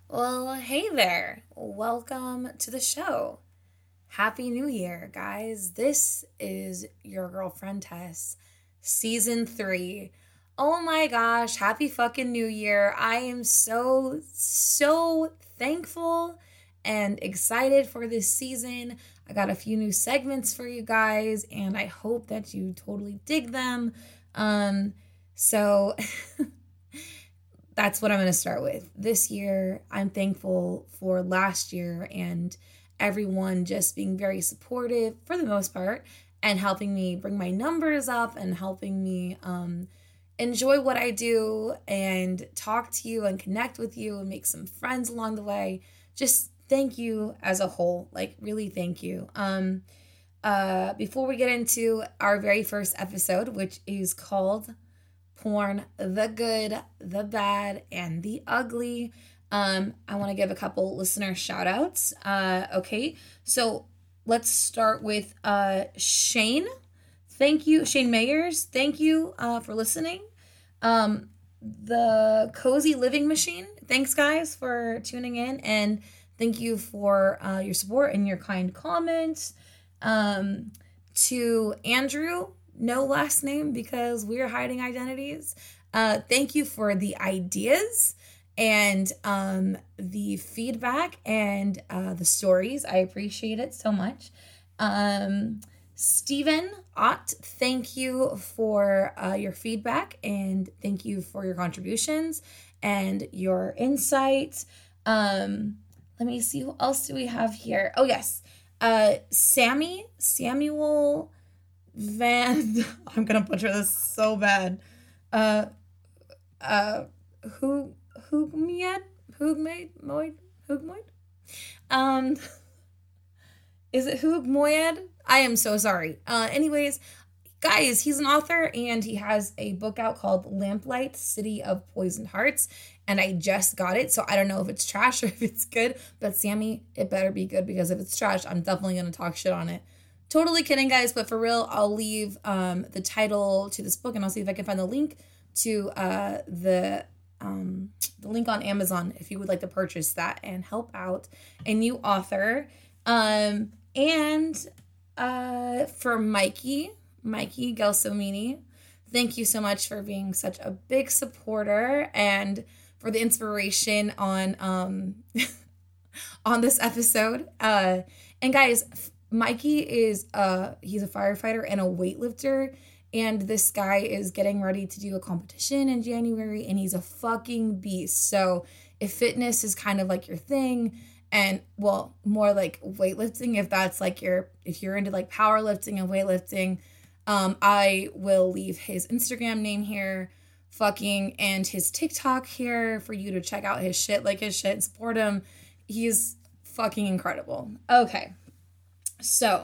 Well, hey there. Welcome to the show. Happy New Year, guys. This is your girlfriend Tess, season 3. Oh my gosh, happy fucking New Year. I am so thankful and excited for this season. I got a few new segments for you guys, and I hope that you totally dig them. So that's what I'm going to start with. This year, I'm thankful for last year and everyone just being very supportive for the most part and helping me bring my numbers up and helping me enjoy what I do and talk to you and connect with you and make some friends along the way. Just thank you as a whole. Like, really, thank you. Before we get into our very first episode, which is called Porn, the Good, the Bad, and the Ugly. I want to give a couple listener shout outs. Okay, so let's start with Shane. Thank you, Shane Mayers. Thank you for listening. The Cozy Living Machine. Thanks, guys, for tuning in, and thank you for your support and your kind comments. To Andrew, no last name because we're hiding identities. Thank you for the ideas and the feedback and the stories. I appreciate it so much. Stephen Ott, thank you for your feedback and thank you for your contributions and your insights. Let me see, who else do we have here? Oh, yes. Samuel Van, I'm gonna butcher this so bad. Uh, uh, Hugmiad, Hugmoid. Um, is it Hugmoyed? I am so sorry. Anyways, guys, he's an author and he has a book out called Lamplight, City of Poisoned Hearts. And I just got it, so I don't know if it's trash or if it's good. But Sammy, it better be good because if it's trash, I'm definitely gonna talk shit on it. Totally kidding, guys, but for real, I'll leave the title to this book and I'll see if I can find the link to the link on Amazon if you would like to purchase that and help out a new author. And for Mikey Gelsomini, thank you so much for being such a big supporter and for the inspiration on on this episode. And guys, Mikey is he's a firefighter and a weightlifter, and this guy is getting ready to do a competition in January, and he's a fucking beast. So if fitness is kind of like your thing, and well, more like weightlifting, if you're into like powerlifting and weightlifting, I will leave his Instagram name here, fucking, and his TikTok here for you to check out his shit, like his shit, support him. He's fucking incredible. Okay. So,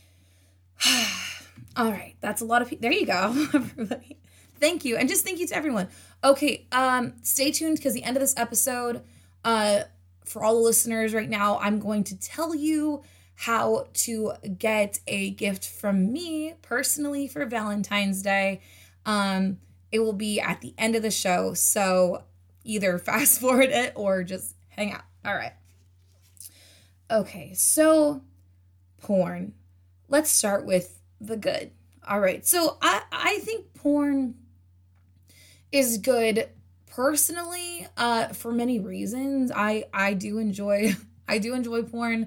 all right, that's a lot of people. There you go, everybody. Thank you, and just thank you to everyone. Okay, stay tuned because the end of this episode, for all the listeners right now, I'm going to tell you how to get a gift from me personally for Valentine's Day. It will be at the end of the show, so either fast forward it or just hang out. All right. Okay, so porn. Let's start with the good. All right. So I think porn is good personally for many reasons. I do enjoy I do enjoy porn.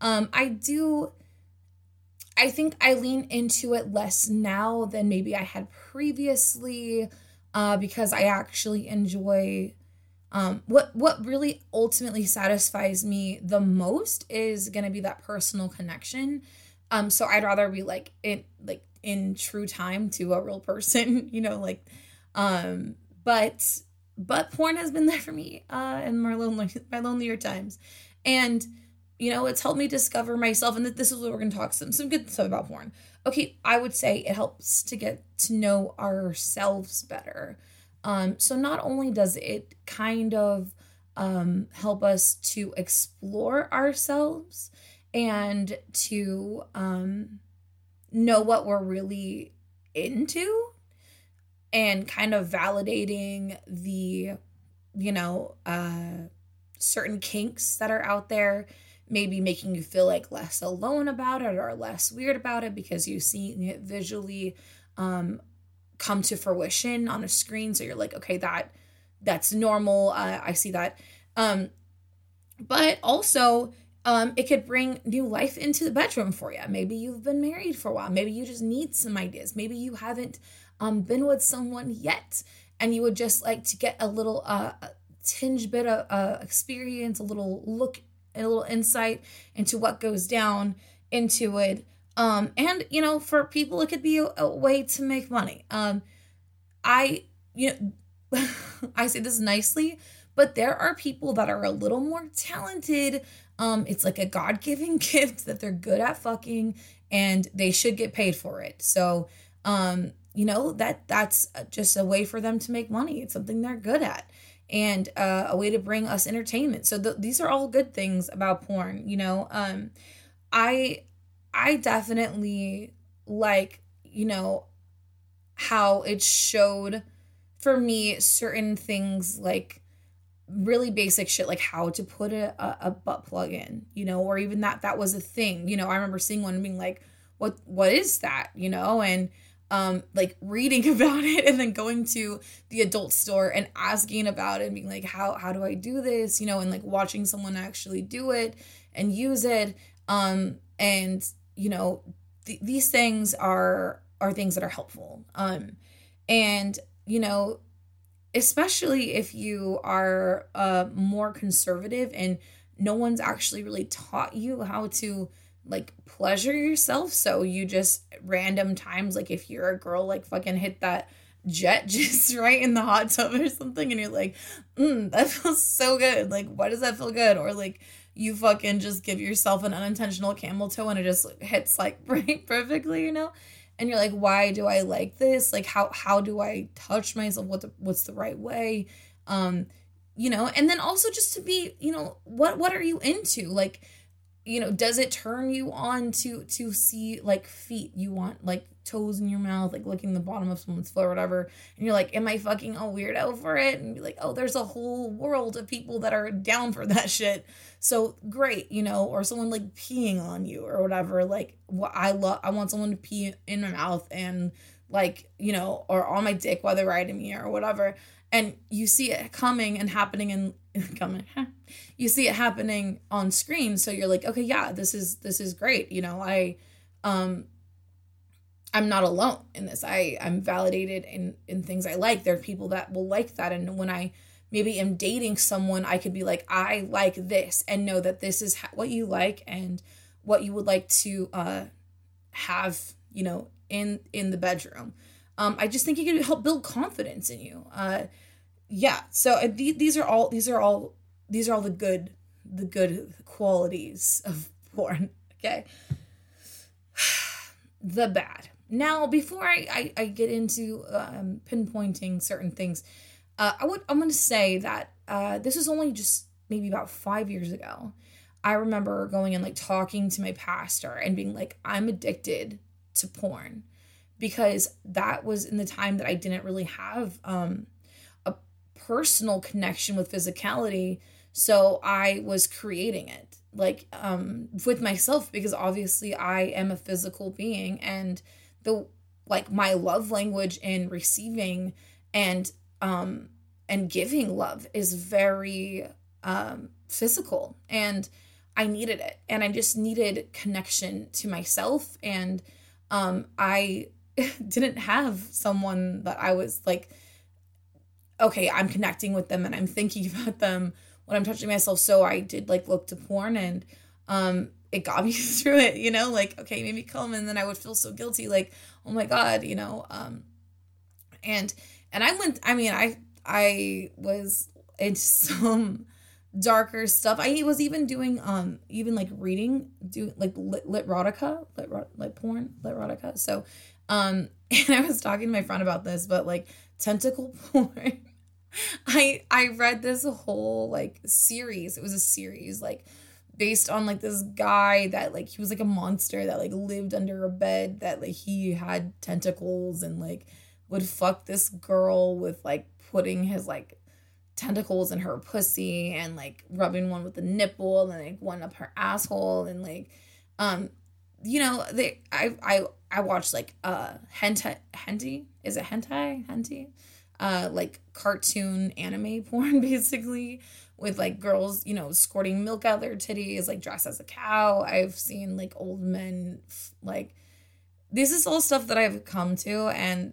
I think I lean into it less now than maybe I had previously because I actually enjoy what really ultimately satisfies me the most is gonna be that personal connection. So I'd rather be in true time to a real person, um, but porn has been there for me in my lonelier times, and it's helped me discover myself. And that this is what we're gonna talk some good stuff about porn. Okay, I would say it helps to get to know ourselves better. So not only does it kind of help us to explore ourselves and to know what we're really into and kind of validating the, you know, certain kinks that are out there, maybe making you feel like less alone about it or less weird about it because you see it visually um, come to fruition on a screen. So you're like, okay, that's normal. I see that. Um, but also, it could bring new life into the bedroom for you. Maybe you've been married for a while. Maybe you just need some ideas. Maybe you haven't been with someone yet, and you would just like to get a little tinge bit of experience, a little look, and a little insight into what goes down into it. And for people, it could be a way to make money. I, you know, I say this nicely, but there are people that are a little more talented. It's like a God-given gift that they're good at fucking and they should get paid for it. So, that's just a way for them to make money. It's something they're good at and a way to bring us entertainment. So these are all good things about porn, I I definitely like, how it showed for me certain things like really basic shit like how to put a butt plug in, or even that was a thing. I remember seeing one and being like, what is that? And like reading about it and then going to the adult store and asking about it and being like, how do I do this? And like watching someone actually do it and use it. And these things are things that are helpful. And especially if you are more conservative and no one's actually really taught you how to like pleasure yourself. So you just random times, like if you're a girl, like fucking hit that jet just right in the hot tub or something and you're like, that feels so good. Like, why does that feel good? Or like you fucking just give yourself an unintentional camel toe and it just hits like right perfectly, and you're like, why do I like this? Like, how do I touch myself? What's the right way? And then also just to be, what are you into? Like, does it turn you on to see like feet? You want like toes in your mouth, like licking the bottom of someone's foot or whatever. And you're like, am I fucking a weirdo for it? And be like, oh, there's a whole world of people that are down for that shit. So great, or someone like peeing on you or whatever. Like what I want someone to pee in my mouth and like, or on my dick while they're riding me or whatever. And you see it coming and happening and coming. You see it happening on screen. So you're like, okay, yeah, this is great. I'm not alone in this. I'm validated in things I like. There are people that will like that. And when I maybe am dating someone, I could be like, I like this and know that this is what you like and what you would like to have, in the bedroom. I just think it can help build confidence in you. Yeah. So these are all the good qualities of porn. Okay. The bad. Now, before I get into pinpointing certain things, I'm going to say that this was only just maybe about 5 years ago. I remember going and like talking to my pastor and being like, I'm addicted to porn, because that was in the time that I didn't really have a personal connection with physicality. So I was creating it like with myself, because obviously I am a physical being, and my love language in receiving and giving love is very physical, and I needed it, and I just needed connection to myself. And I didn't have someone that I was like, okay, I'm connecting with them and I'm thinking about them when I'm touching myself. So I did like look to porn, and it got me through it, like, okay, maybe come. And then I would feel so guilty, like, oh my God, and I was into some darker stuff. I was even doing even like reading, do like lit erotica. So and I was talking to my friend about this, but like tentacle porn. I read this whole like series. It was a series like based on like this guy that like he was like a monster that like lived under a bed, that like he had tentacles and like would fuck this girl with like putting his like tentacles in her pussy and like rubbing one with the nipple and like one up her asshole and like I watched like hentai, is it hentai like cartoon anime porn basically, with like girls, squirting milk out their titties, like dressed as a cow. I've seen like old men like, this is all stuff that I've come to, and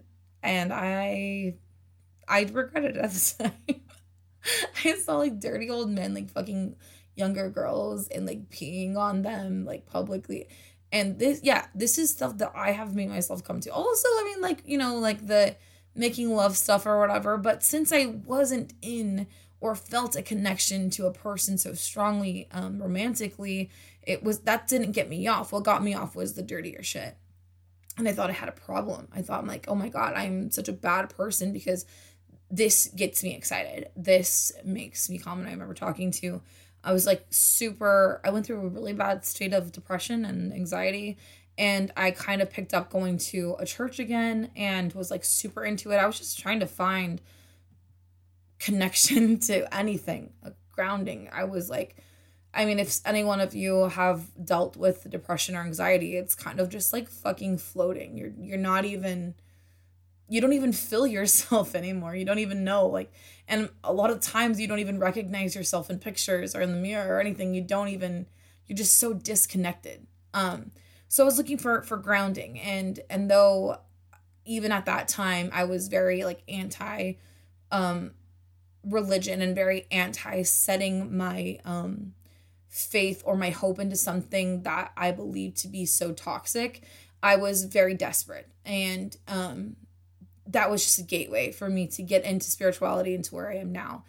I regretted it at the time. I saw like dirty old men like fucking younger girls and like peeing on them like publicly. And this is stuff that I have made myself come to. Also, I mean, like, like the making love stuff or whatever. But since I wasn't in or felt a connection to a person so strongly romantically, that didn't get me off. What got me off was the dirtier shit. And I thought I had a problem. I thought, I'm like, oh my God, I'm such a bad person because this gets me excited. This makes me calm. And I remember talking to, I was like I went through a really bad state of depression and anxiety. And I kind of picked up going to a church again and was like super into it. I was just trying to find connection to anything, grounding. I was like, I mean, if any one of you have dealt with depression or anxiety, it's kind of just like fucking floating. You're not even, you don't even feel yourself anymore. You don't even know, like, and a lot of times you don't even recognize yourself in pictures or in the mirror or anything. You're just so disconnected. So I was looking for grounding, and though even at that time I was very like anti religion and very anti setting my faith or my hope into something that I believed to be so toxic, I was very desperate. And that was just a gateway for me to get into spirituality, into where I am now.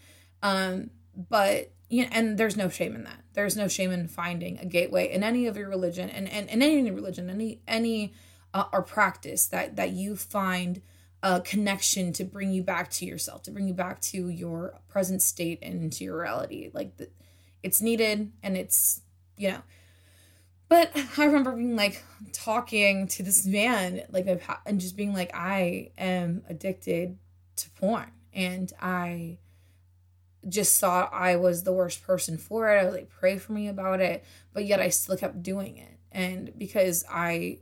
But and there's no shame in that. There's no shame in finding a gateway in any of your religion, and any religion, any or practice that you find a connection to bring you back to yourself, to bring you back to your present state and to your reality. Like it's needed, and it's But I remember being like talking to this man, like, and just being like, I am addicted to porn, and I just thought I was the worst person for it. I was like, pray for me about it, but yet I still kept doing it. And because I,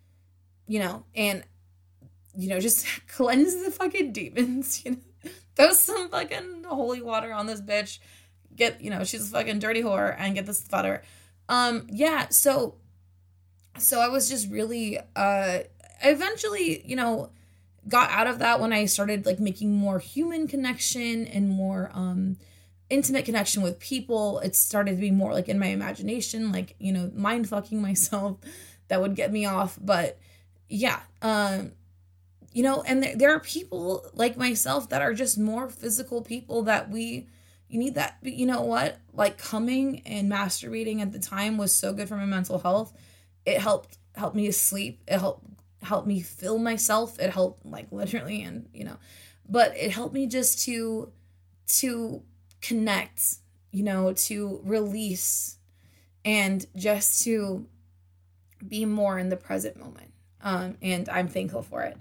just cleanse the fucking demons, throw some fucking holy water on this bitch, get, she's a fucking dirty whore, and get this butter. So I was just really, eventually, got out of that when I started like making more human connection and more, intimate connection with people. It started to be more like in my imagination, like, mind fucking myself, that would get me off. But yeah, and there are people like myself that are just more physical people that you need that. But you know what? Like, coming and masturbating at the time was so good for my mental health. It helped me sleep. It helped me feel myself. It helped, like, literally, and but it helped me just to connect, to release, and just to be more in the present moment. And I'm thankful for it.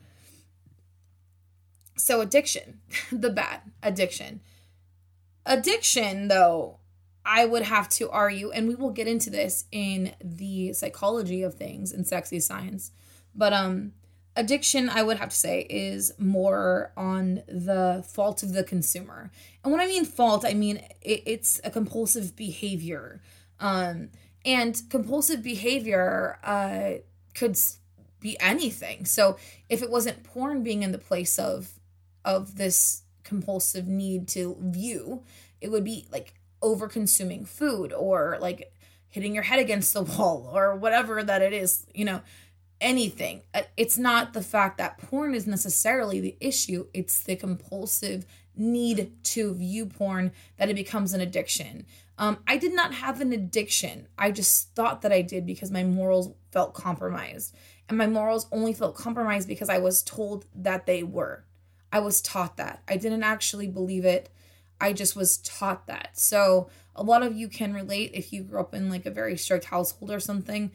So addiction, the bad addiction. Addiction, though, I would have to argue, and we will get into this in the psychology of things in Sexy Science, but addiction, I would have to say, is more on the fault of the consumer. And when I mean fault, I mean it's a compulsive behavior. And compulsive behavior could be anything. So if it wasn't porn being in the place of this compulsive need to view, it would be like over consuming food, or like hitting your head against the wall, or whatever that it is, anything. It's not the fact that porn is necessarily the issue. It's the compulsive need to view porn that it becomes an addiction. I did not have an addiction. I just thought that I did because my morals felt compromised. And my morals only felt compromised because I was told that they were. I was taught that. I didn't actually believe it. I just was taught that. So a lot of you can relate if you grew up in like a very strict household or something.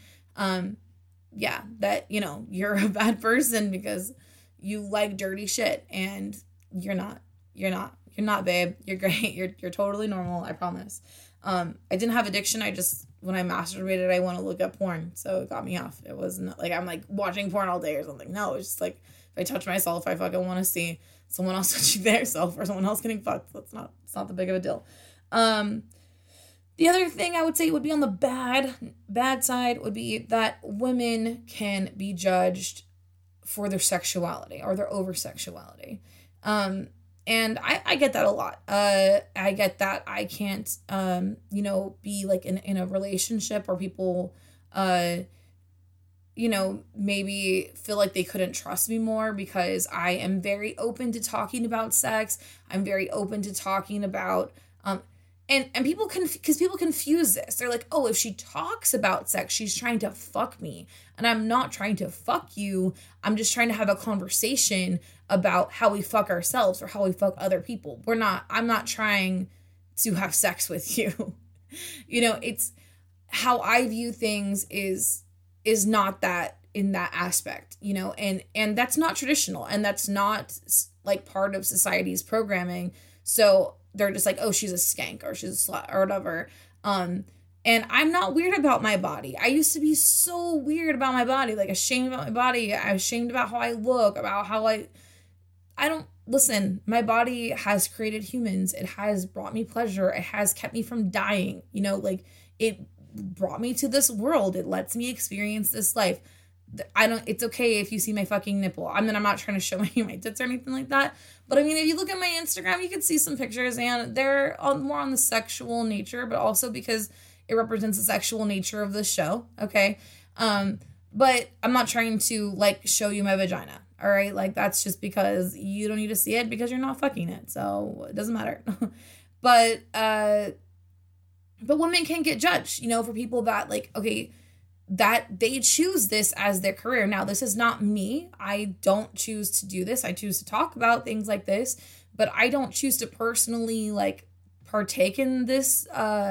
That, you're a bad person because you like dirty shit, and you're not You're not, babe. You're great. You're totally normal. I promise. I didn't have addiction. I just, when I masturbated, I want to look at porn. So it got me off. It wasn't like I'm like watching porn all day or something. No, it's just like if I touch myself, I fucking want to see someone else touching their self or someone else getting fucked. It's not the big of a deal. The other thing I would say would be on the bad side would be that women can be judged for their sexuality or their over-sexuality. And I get that a lot. I get that I can't, be like in a relationship where people, maybe feel like they couldn't trust me more because I am very open to talking about sex. I'm very open to talking about, and people people confuse this. They're like, oh, if she talks about sex, she's trying to fuck me. And I'm not trying to fuck you. I'm just trying to have a conversation about how we fuck ourselves or how we fuck other people. I'm not trying to have sex with you. It's how I view things is not that in that aspect, and that's not traditional and that's not like part of society's programming. So they're just like, oh, she's a skank or she's a slut or whatever. And I'm not weird about my body. I used to be so weird about my body, like ashamed about my body. I'm ashamed about how I look, about how I don't listen. My body has created humans. It has brought me pleasure. It has kept me from dying. It brought me to this world. It lets me experience this life. It's okay if you see my fucking nipple. I'm not trying to show my tits or anything like that. But I mean, if you look at my Instagram, you can see some pictures and they're more on the sexual nature, but also because it represents the sexual nature of the show. Okay. But I'm not trying to like show you my vagina. All right. Like that's just because you don't need to see it because you're not fucking it. So it doesn't matter. But women can get judged, for people that like, okay, that they choose this as their career. Now, this is not me. I don't choose to do this. I choose to talk about things like this, but I don't choose to personally like partake in this,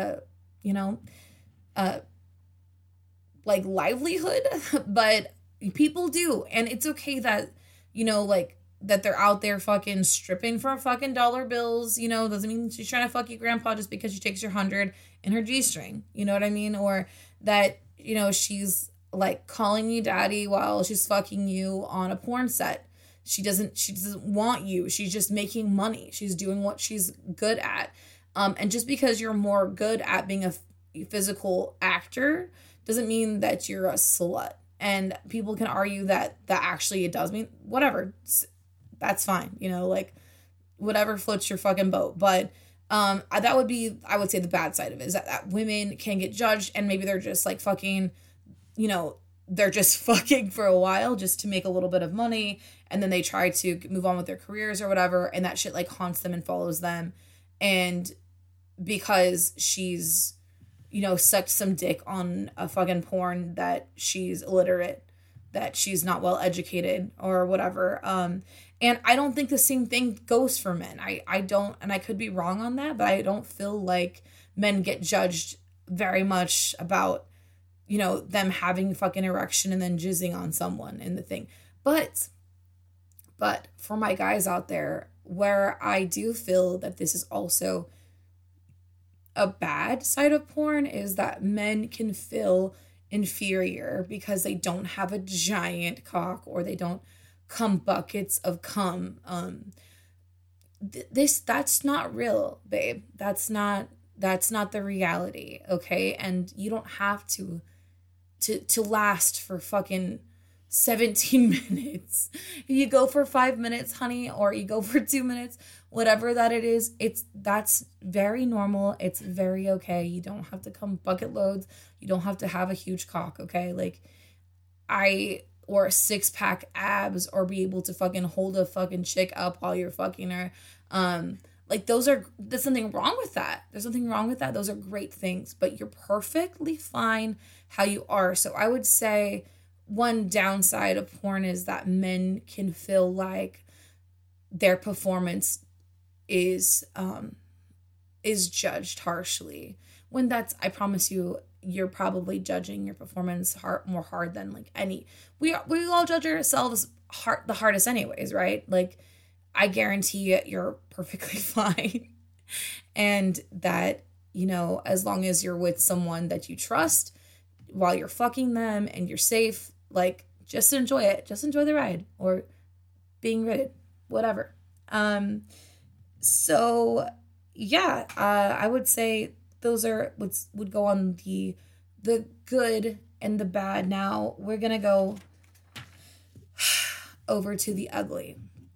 like livelihood, but people do. And it's okay that, that they're out there fucking stripping for fucking dollar bills, doesn't mean she's trying to fuck your grandpa just because she takes your 100 in her G-string. You know what I mean? Or that, she's like calling you daddy while she's fucking you on a porn set. She doesn't want you. She's just making money. She's doing what she's good at. And just because you're more good at being a physical actor doesn't mean that you're a slut. And people can argue that actually it does mean whatever. That's fine. Like whatever floats your fucking boat. But that would be, I would say the bad side of it is that women can get judged and maybe they're just like fucking, they're just fucking for a while just to make a little bit of money. And then they try to move on with their careers or whatever. And that shit like haunts them and follows them. And because she's, sucked some dick on a fucking porn that she's illiterate, that she's not well educated or whatever. And I don't think the same thing goes for men. I don't, and I could be wrong on that, but I don't feel like men get judged very much about, them having fucking erection and then jizzing on someone in the thing. But for my guys out there, where I do feel that this is also a bad side of porn is that men can feel inferior because they don't have a giant cock or they don't come buckets of cum. That's not real, babe. That's not the reality, okay? And you don't have to last for fucking 17 minutes. If you go for 5 minutes, honey, or you go for 2 minutes, whatever that it is, that's very normal. It's very okay. You don't have to come bucket loads. You don't have to have a huge cock, okay? Like or a 6-pack abs or be able to fucking hold a fucking chick up while you're fucking her. Like there's something wrong with that. There's nothing wrong with that. Those are great things, but you're perfectly fine how you are. So I would say one downside of porn is that men can feel like their performance is judged harshly. When I promise you, you're probably judging your performance more hard than like we all judge ourselves the hardest anyways, right? Like I guarantee you're perfectly fine. And that, as long as you're with someone that you trust while you're fucking them and you're safe, like, just enjoy it. Just enjoy the ride, or being ridden, whatever. So yeah, I would say those are would go on the good and the bad. Now we're gonna go over to the ugly.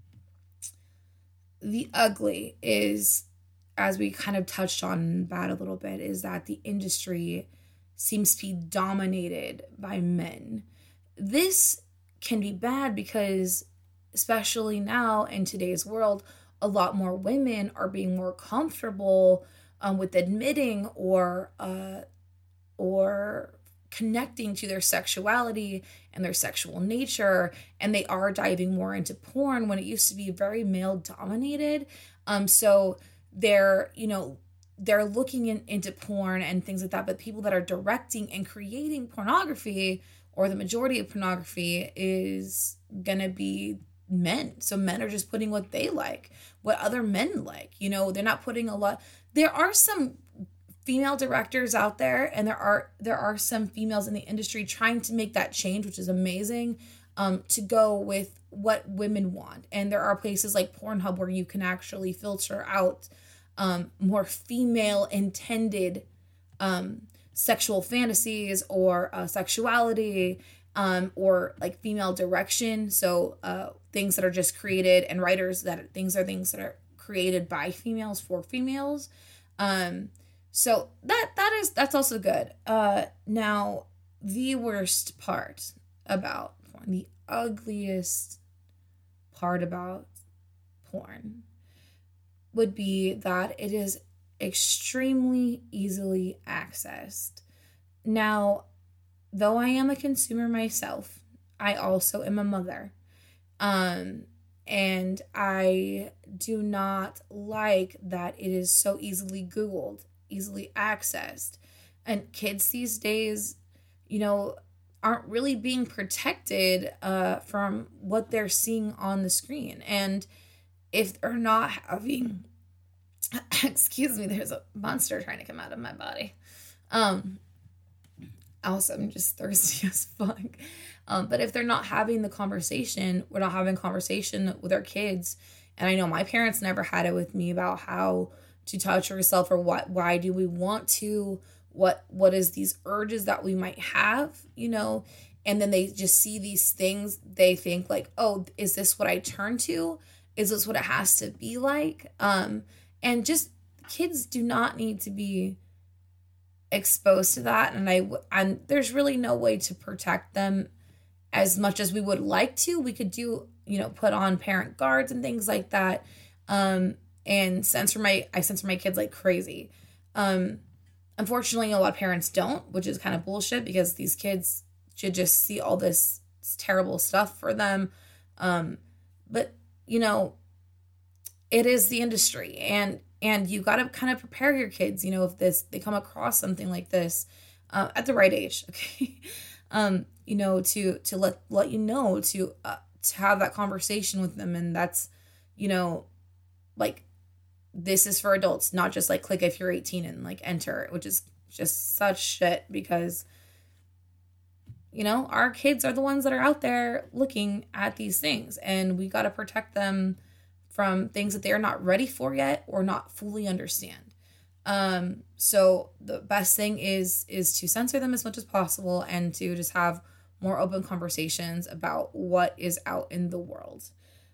The ugly is, as we kind of touched on bad a little bit, is that the industry seems to be dominated by men. This can be bad because, especially now in today's world, a lot more women are being more comfortable with admitting or connecting to their sexuality and their sexual nature, and they are diving more into porn when it used to be very male dominated. So they're looking into porn and things like that, but people that are directing and creating pornography, or the majority of pornography, is gonna be men. So men are just putting what they like, what other men like. They're not putting a lot. There are some female directors out there, and there are some females in the industry trying to make that change, which is amazing, to go with what women want. And there are places like Pornhub where you can actually filter out more female intended sexual fantasies, or sexuality, or like female direction. So things that are just created, and writers that things that are created by females for females. So that's also good. Now, the worst part about porn, the ugliest part about porn, would be that it is extremely easily accessed. Now, though I am a consumer myself, I also am a mother. And I do not like that it is so easily Googled, easily accessed. And kids these days, aren't really being protected from what they're seeing on the screen. And if they're not having, excuse me, there's a monster trying to come out of my body. Also, I'm just thirsty as fuck. But if they're not having the conversation, we're not having conversation with our kids. And I know my parents never had it with me about how to touch yourself, or why do we want to, what is these urges that we might have, and then they just see these things. They think like, oh, is this what I turn to? Is this what it has to be like? And just, kids do not need to be exposed to that. And there's really no way to protect them as much as we would like to. We could do, put on parent guards and things like that. And censor my kids like crazy. Unfortunately, a lot of parents don't, which is kind of bullshit, because these kids should just see all this terrible stuff for them. But it is the industry, and you got to kind of prepare your kids, if they come across something like this, at the right age. Okay. To let to have that conversation with them. And that's, like, this is for adults, not just like click if you're 18 and like enter, which is just such shit, because our kids are the ones that are out there looking at these things, and we got to protect them from things that they're not ready for yet or not fully understand. So the best thing is to censor them as much as possible, and to just have more open conversations about what is out in the world.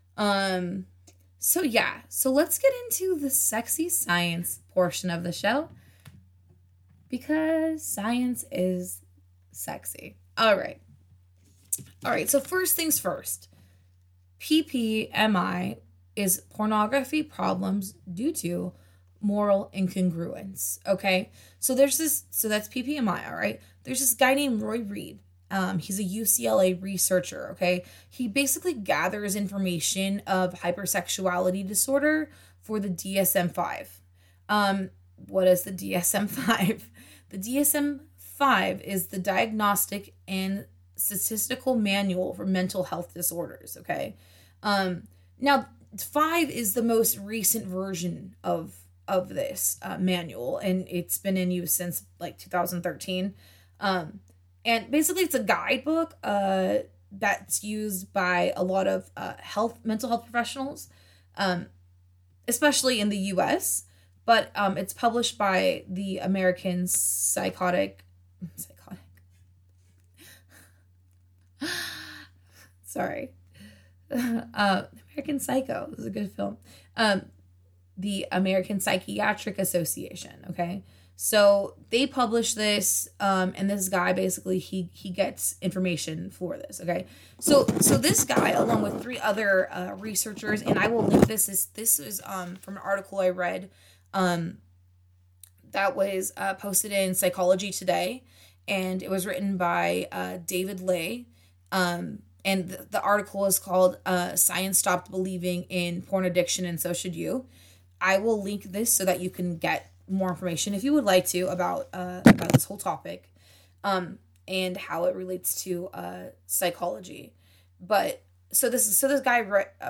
So let's get into the sexy science portion of the show, because science is sexy. All right. So first things first, PPMI is pornography problems due to moral incongruence. Okay. So that's PPMI. All right. There's this guy named Roy Reed. He's a UCLA researcher. Okay. He basically gathers information of hypersexuality disorder for the DSM-5. What is the DSM-5? The DSM-5 is the Diagnostic and Statistical Manual for Mental Health Disorders. Okay. Now, 5 is the most recent version of this manual, and it's been in use since like 2013. And basically, it's a guidebook that's used by a lot of mental health professionals, especially in the U.S. But it's published by the American Psychotic. Sorry. American Psycho. This is a good film. The American Psychiatric Association. Okay. So they publish this, and this guy basically he gets information for this. Okay, so this guy, along with 3 other researchers, and I will link this. This is from an article I read, that was posted in Psychology Today, and it was written by David Ley, and the article is called "Science Stopped Believing in Porn Addiction, and So Should You." I will link this so that you can get more information if you would like to about this whole topic, and how it relates to psychology. But so this guy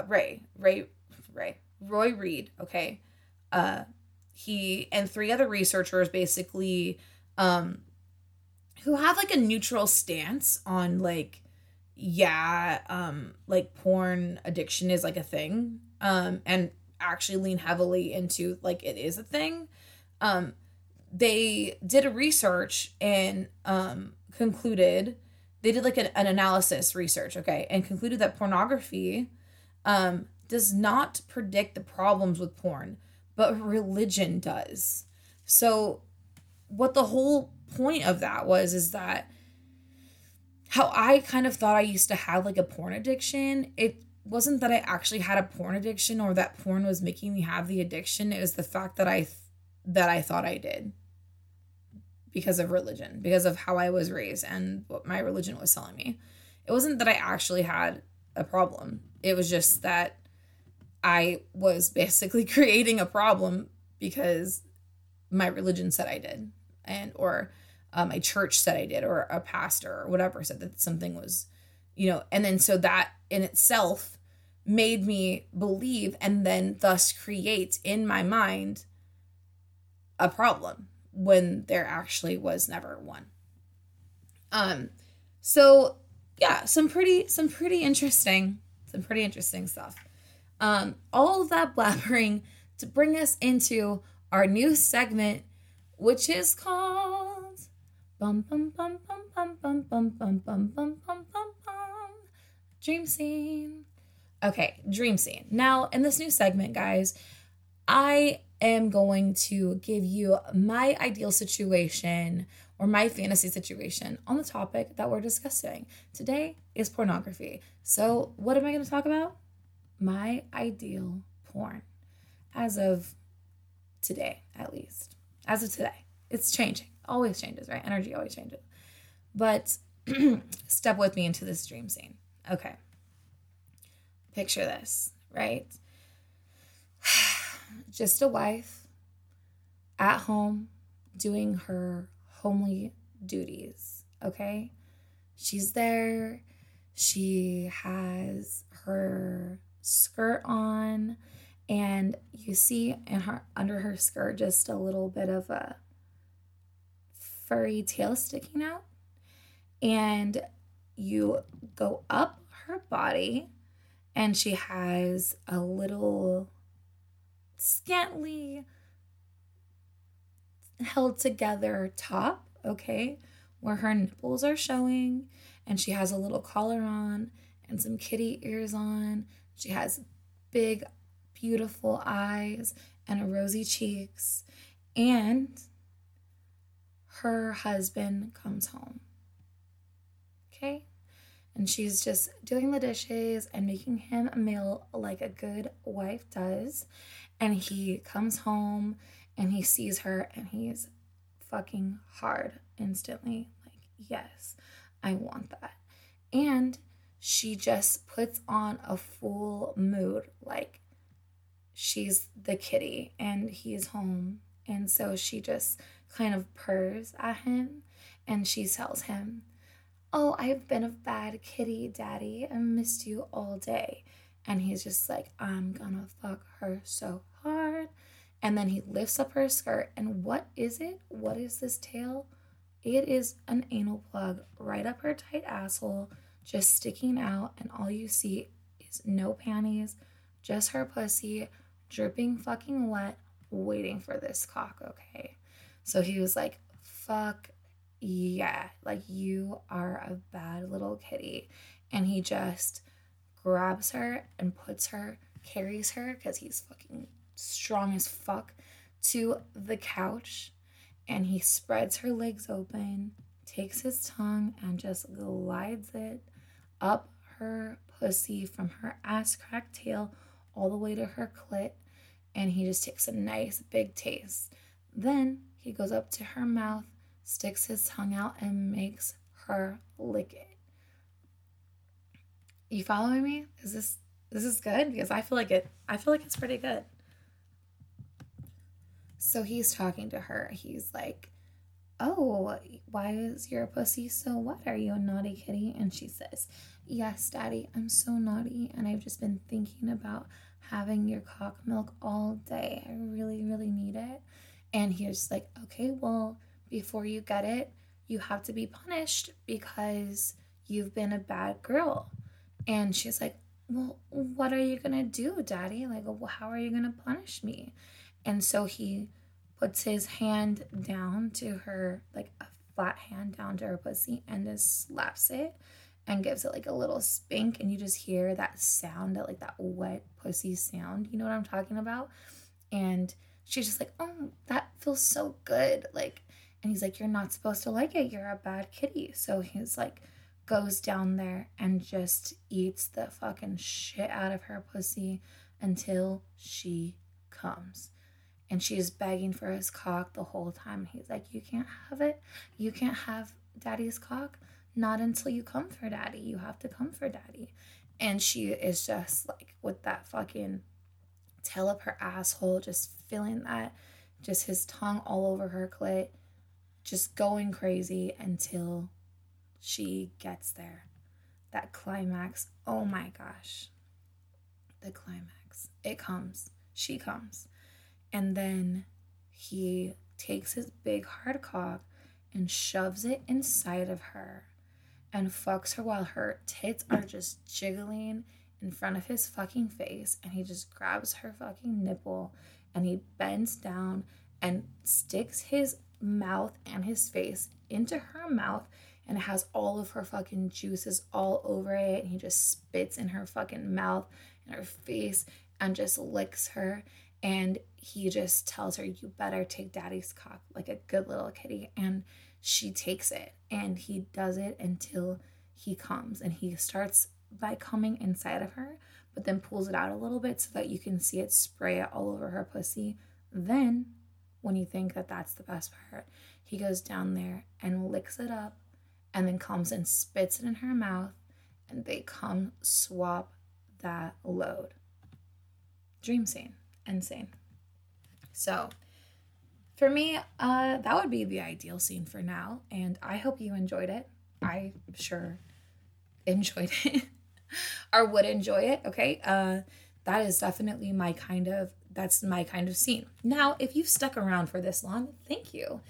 Roy Reed, okay, he and 3 other researchers basically who have like a neutral stance on like porn addiction is like a thing, and actually lean heavily into like it is a thing. They did a research and concluded, they did like an analysis research, okay, and concluded that pornography does not predict the problems with porn, but religion does. So what the whole point of that is that how I kind of thought I used to have like a porn addiction, it wasn't that I actually had a porn addiction or that porn was making me have the addiction. It was the fact that I thought I did because of religion, because of how I was raised and what my religion was telling me. It wasn't that I actually had a problem. It was just that I was basically creating a problem because my religion said I did, or my church said I did, or a pastor or whatever said that something was, and then so that in itself made me believe and then thus create in my mind a problem when there actually was never one. So yeah, some pretty interesting stuff. All of that blabbering to bring us into our new segment, which is called bum bum bum bum bum bum bum bum bum bum bum bum bum Dream Scene. Okay, Dream Scene. Now, in this new segment, guys, I am going to give you my ideal situation or my fantasy situation on the topic that we're discussing. Today is pornography. So what am I going to talk about? My ideal porn. As of today, at least. As of today. It's changing. Always changes, right? Energy always changes. But step with me into this dream scene. Okay. Picture this, right? Just a wife at home doing her homely duties, okay? She's there. She has her skirt on, and you see under her skirt just a little bit of a furry tail sticking out. And you go up her body, and she has a little scantily held together top, okay, where her nipples are showing, and she has a little collar on and some kitty ears on. She has big, beautiful eyes and rosy cheeks, and her husband comes home, okay? And she's just doing the dishes and making him a meal like a good wife does. And he comes home and he sees her and he's fucking hard instantly. Like, yes, I want that. And she just puts on a full mood. Like, she's the kitty and he's home. And so she just kind of purrs at him and she tells him, "Oh, I've been a bad kitty, Daddy. I missed you all day." And he's just like, I'm gonna fuck her so hard. And then he lifts up her skirt. And what is it? What is this tail? It is an anal plug right up her tight asshole, just sticking out. And all you see is no panties, just her pussy, dripping fucking wet, waiting for this cock, okay? So he was like, fuck yeah, like you are a bad little kitty. And he just grabs her and puts her, carries her, because he's fucking strong as fuck, to the couch. And he spreads her legs open, takes his tongue, and just glides it up her pussy from her ass crack tail all the way to her clit. And he just takes a nice big taste. Then he goes up to her mouth, sticks his tongue out, and makes her lick it. You following me? Is this good? Because I feel like it's pretty good. So he's talking to her. He's like, oh, why is your pussy so wet? Are you a naughty kitty? And she says, yes, Daddy, I'm so naughty. And I've just been thinking about having your cock milk all day. I really, really need it. And he's like, okay, well, before you get it, you have to be punished because you've been a bad girl. And she's like, well, what are you going to do, Daddy? Like, how are you going to punish me? And so he puts his hand down to her, like a flat hand down to her pussy, and just slaps it and gives it like a little spank. And you just hear that sound, that wet pussy sound. You know what I'm talking about? And she's just like, oh, that feels so good. And he's like, you're not supposed to like it. You're a bad kitty. So he's like, goes down there and just eats the fucking shit out of her pussy until she comes. And she's begging for his cock the whole time. He's like, you can't have it. You can't have Daddy's cock. Not until you come for Daddy. You have to come for Daddy. And she is just like with that fucking tail up her asshole, just feeling that, just his tongue all over her clit, just going crazy until she gets there. That climax. Oh my gosh. The climax. It comes. She comes. And then he takes his big hard cock and shoves it inside of her and fucks her while her tits are just jiggling in front of his fucking face. And he just grabs her fucking nipple and he bends down and sticks his mouth and his face into her mouth, and it has all of her fucking juices all over it. And he just spits in her fucking mouth and her face and just licks her. And he just tells her, you better take Daddy's cock like a good little kitty. And she takes it, and he does it until he comes. And he starts by coming inside of her, but then pulls it out a little bit so that you can see it spray it all over her pussy. Then, when you think that that's the best part, he goes down there and licks it up, and then comes and spits it in her mouth, and they come swap that load. Dream scene. Insane. So for me, that would be the ideal scene for now, and I hope you enjoyed it. I sure enjoyed it or would enjoy it. Okay. That is definitely my kind of scene. Now, if you've stuck around for this long, thank you.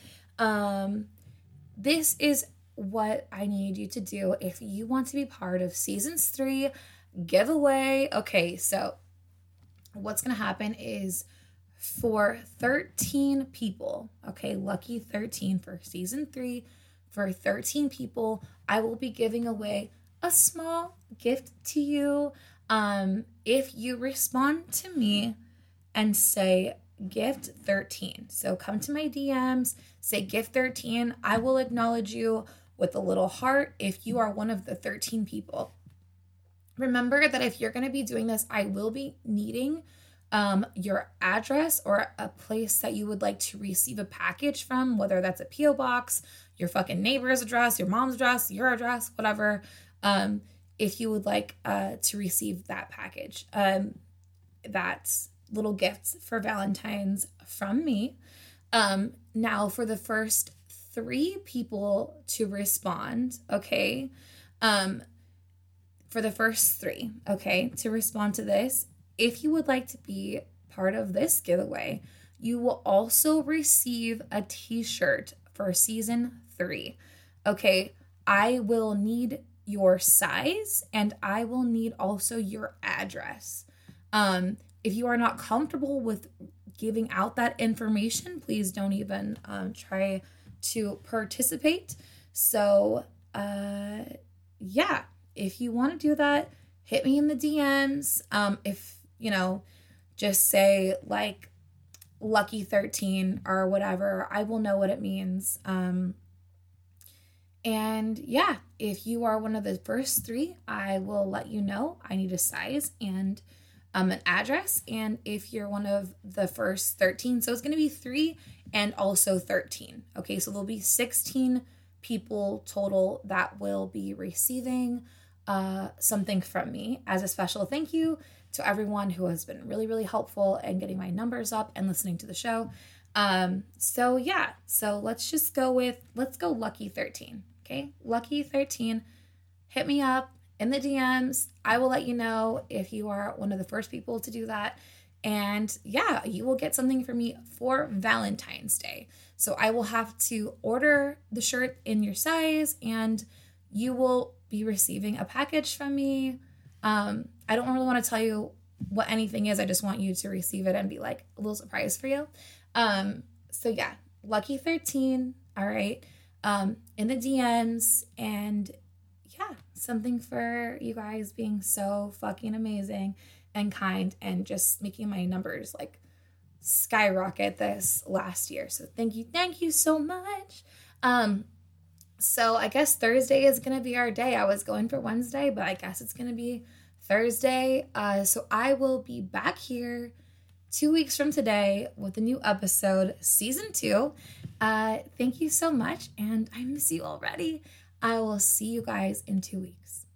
This is what I need you to do if you want to be part of seasons 3 giveaway. Okay, so what's going to happen is for 13 people, okay, lucky 13 for season 3, for 13 people, I will be giving away a small gift to you. If you respond to me and say gift 13. So come to my DMs, say gift 13. I will acknowledge you with a little heart if you are one of the 13 people. Remember that if you're going to be doing this, I will be needing your address or a place that you would like to receive a package from, whether that's a P.O. box, your fucking neighbor's address, your mom's address, your address, whatever. If you would like to receive that package, that's little gifts for Valentine's from me. Now for the first 3 people to respond, okay, for the first 3, okay, to respond to this, if you would like to be part of this giveaway, you will also receive a t-shirt for season 3. Okay, I will need your size and I will need also your address. If you are not comfortable with giving out that information, please don't even try to participate. So, yeah, if you want to do that, hit me in the DMs. If, just say like Lucky 13 or whatever, I will know what it means. And yeah, if you are one of the first 3, I will let you know. I need a size and an address. And if you're one of the first 13, so it's going to be 3 and also 13. Okay, so there'll be 16 people total that will be receiving something from me as a special thank you to everyone who has been really, really helpful in getting my numbers up and listening to the show. So yeah, so let's go Lucky 13. Okay, Lucky 13, hit me up in the DMs. I will let you know if you are one of the first people to do that. And yeah, you will get something from me for Valentine's Day. So I will have to order the shirt in your size and you will be receiving a package from me. I don't really want to tell you what anything is. I just want you to receive it and be like a little surprise for you. So yeah, Lucky 13. All right. In the DMs, and yeah, something for you guys being so fucking amazing and kind and just making my numbers like skyrocket this last year. So thank you so much. So I guess Thursday is going to be our day. I was going for Wednesday, but I guess it's going to be Thursday. So I will be back here 2 weeks from today with a new episode, season 2. Thank you so much, and I miss you already. I will see you guys in 2 weeks.